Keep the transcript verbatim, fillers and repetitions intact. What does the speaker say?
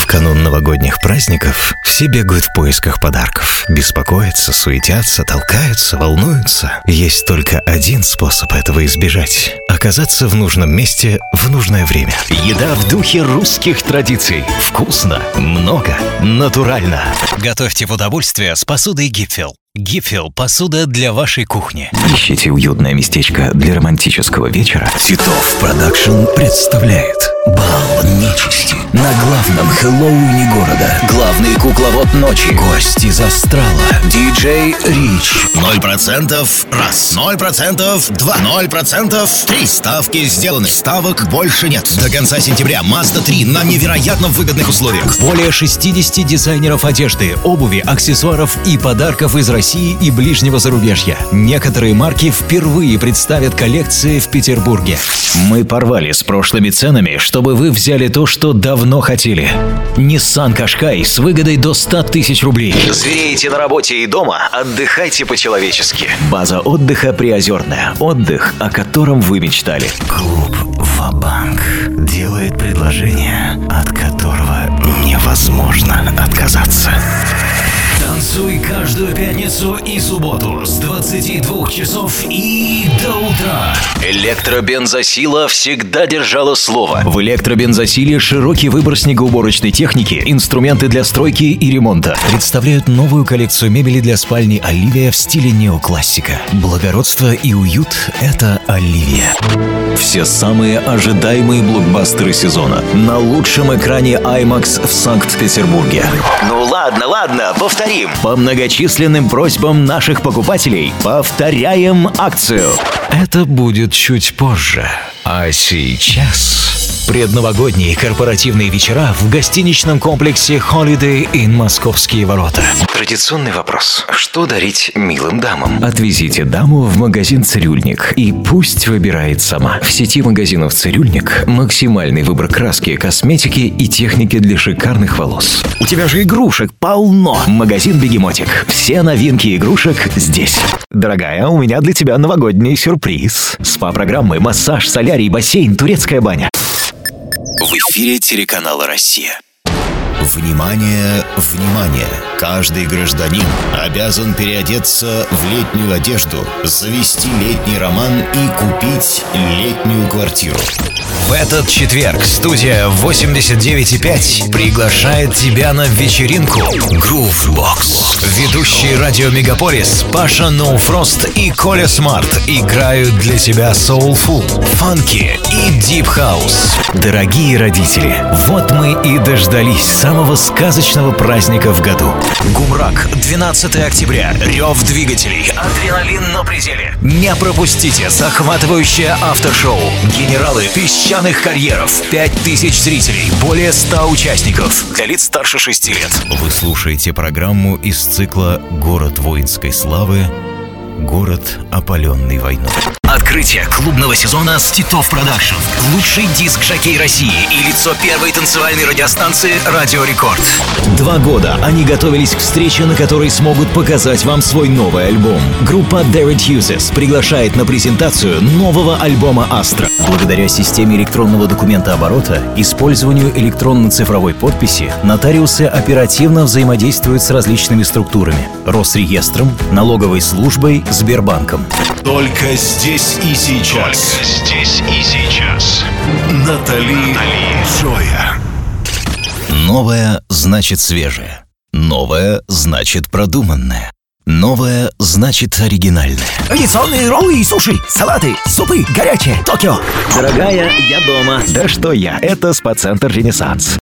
В канун новогодних праздников все бегают в поисках подарков. Беспокоятся, суетятся, толкаются, волнуются. Есть только один способ этого избежать – оказаться в нужном месте в нужное время. Еда в духе русских традиций. Вкусно, много, натурально. Готовьте в удовольствие с посудой Гипфел. Гипфел – посуда для вашей кухни. Ищите уютное местечко для романтического вечера? Титов Продакшн представляет бал нечисти на главном Хэллоуине города. Главный кукловод ночи, гость из астрала, диджей Рич. Ноль процентов раз, ноль процентов два, ноль процентов три. Ставки сделаны, ставок больше нет. До конца сентября Mazda три на невероятно выгодных условиях. Более шестидесяти дизайнеров одежды, обуви, аксессуаров и подарков из России и ближнего зарубежья. Некоторые марки впервые представят коллекции в Петербурге. Мы порвали с прошлыми ценами, чтобы вы взяли то, что давно хотели. Nissan Qashqai с выгодой до ста тысяч рублей. Звереете на работе и дома? Отдыхайте по-человечески. База отдыха Приозерная. Отдых, о котором вы мечтали. Клуб Ва-Банк делает предложение, от которого невозможно отказаться. Танцуй каждую пятницу и субботу с двадцати двух часов и до утра. Электробензосила всегда держала слово. В электробензосиле широкий выбор снегоуборочной техники, инструменты для стройки и ремонта. Представляют новую коллекцию мебели для спальни «Оливия» в стиле неоклассика. Благородство и уют – это «Оливия». Все самые ожидаемые блокбастеры сезона на лучшем экране IMAX в Санкт-Петербурге. Ну ладно, ладно, повторим. По многочисленным просьбам наших покупателей повторяем акцию. Это будет чуть позже. А сейчас... Предновогодние корпоративные вечера в гостиничном комплексе Holiday Inn Московские ворота. Традиционный вопрос. Что дарить милым дамам? Отвезите даму в магазин «Цирюльник» и пусть выбирает сама. В сети магазинов «Цирюльник» максимальный выбор краски, косметики и техники для шикарных волос. У тебя же игрушек полно! Магазин «Бегемотик». Все новинки игрушек здесь. Дорогая, у меня для тебя новогодний сюрприз. СПА-программы, массаж, солярий, бассейн, турецкая баня. В эфире телеканала «Россия». Внимание, внимание! Каждый гражданин обязан переодеться в летнюю одежду, завести летний роман и купить летнюю квартиру. В этот четверг студия восемьдесят девять и пять приглашает тебя на вечеринку Groovebox. Ведущие радио Мегаполис Паша Ноуфрост и Коля Смарт играют для тебя соулфул, фанки и дип хаус. Дорогие родители, вот мы и дождались самого сказочного праздника в году. Гумрак, двенадцатого октября. Рев двигателей. Адреналин на пределе. Не пропустите захватывающее автошоу. Генералы песчаных карьеров. Пять тысяч зрителей. Более ста участников. Для лиц старше шести лет. Вы слушаете программу из цикла «Город воинской славы. Город, опаленный войной». Открытие клубного сезона с Титов Продакшн. Лучший диск «Жокей России» и лицо первой танцевальной радиостанции «Радио Рекорд». Два года они готовились к встрече, на которой смогут показать вам свой новый альбом. Группа David Hughes приглашает на презентацию нового альбома «Астра». Благодаря системе электронного документооборота, использованию электронно-цифровой подписи, нотариусы оперативно взаимодействуют с различными структурами – Росреестром, налоговой службой, Сбербанком. Только здесь и сейчас. Только здесь и сейчас. Натали, Натали Джоя. Новое значит свежее. Новое значит продуманное. Новое значит оригинальное. Традиционные роллы и суши, салаты, супы, горячее, Токио. Дорогая, я дома. Да что я, это СПА-центр «Ренессанс».